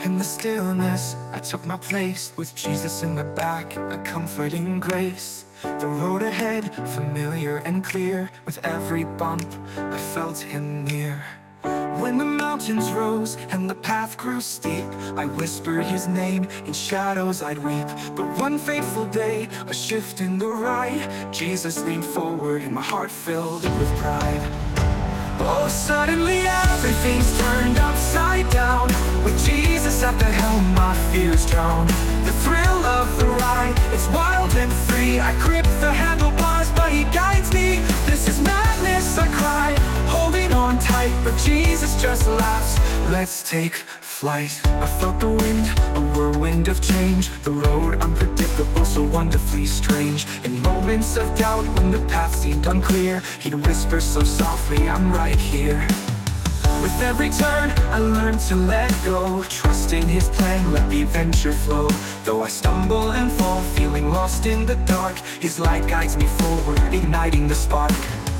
In the stillness, I took my place with Jesus in my back, a comforting grace. The road ahead, familiar and clear. With every bump, I felt him near. When the mountains rose and the path grew steep, I whispered his name, in shadows I'd weep. But one fateful day, a shift in the ride, Jesus leaned forward and my heart filled with pride. Oh, suddenly everything's turned upside down. With Jesus at the helm, my fears drown. The thrill of the ride, it's wild and free. I grip the handlebars, but he guides me. This is madness, I cry, holding on tight, but Jesus just laughs. Let's take flight. I felt the wind, a whirlwind of change. The road unpredictable, so wonderfully strange. In moments of doubt, when the path seemed unclear, he'd whisper so softly, I'm right here. With every turn, I learned to let go, trusting his plan, let the adventure flow. Though I stumble and fall, feeling lost in the dark, his light guides me forward, igniting the spark.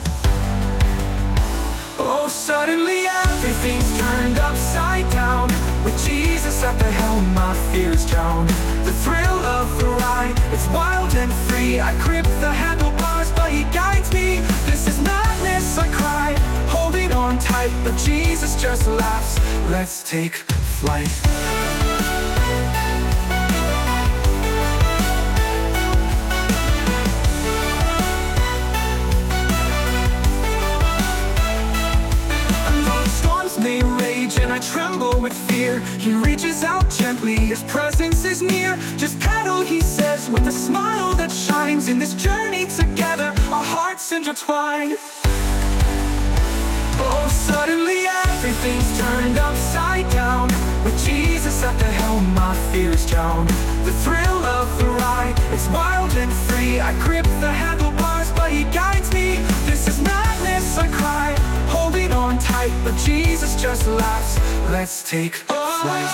Oh, suddenly everything's turned upside down. With Jesus at the helm, my fears drown. The thrill of the ride, it's wild and free. I grip the handlebars, but he guides me. This is madness, I cry, holding on tight, but Jesus just laughs. Let's take flight. May rage and I tremble with fear. He reaches out gently, his presence is near. Just pedal, he says, with a smile that shines. In this journey together, our hearts intertwine. Oh, suddenly everything's turned upside down. With Jesus at the helm, my fears drown. The thrill of the ride, it's wild and free. I grip the handlebars, but he guides me. This is madness, I cry, holding on tight, but Jesus just laughs. Let's take flight.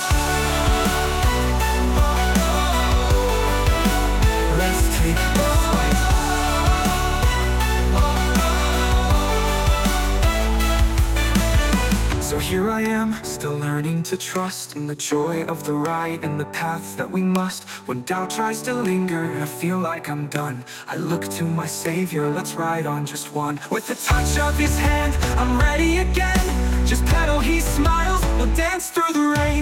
Let's take flight. So here I am, still learning to trust in the joy of the ride and the path that we must. When doubt tries to linger, I feel like I'm done. I look to my Savior, let's ride on just one. With the touch of his hand, I'm ready again. Just pedal, he smiles, we'll dance through the rain.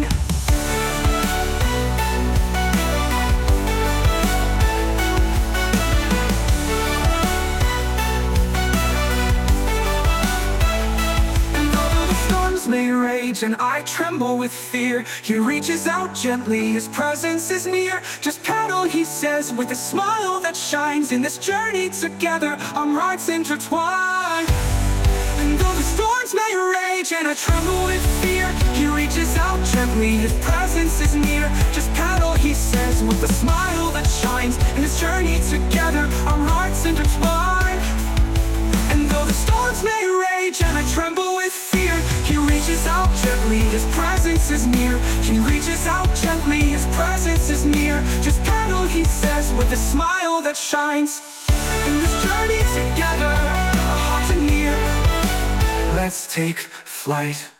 May rage and I tremble with fear. He reaches out gently, his presence is near. Just pedal, he says, with a smile that shines. In this journey together, our hearts intertwine. And though the storms may rage and I tremble with fear, he reaches out gently, his presence is near. Just pedal, he says, with a smile that shines. In this journey together, our hearts intertwine. And though the storms may rage and I tremble with fear, he reaches out gently, his presence is near. He reaches out gently, his presence is near. Just pedal, he says, with a smile that shines. In this journey together, our hearts are near. Let's take flight.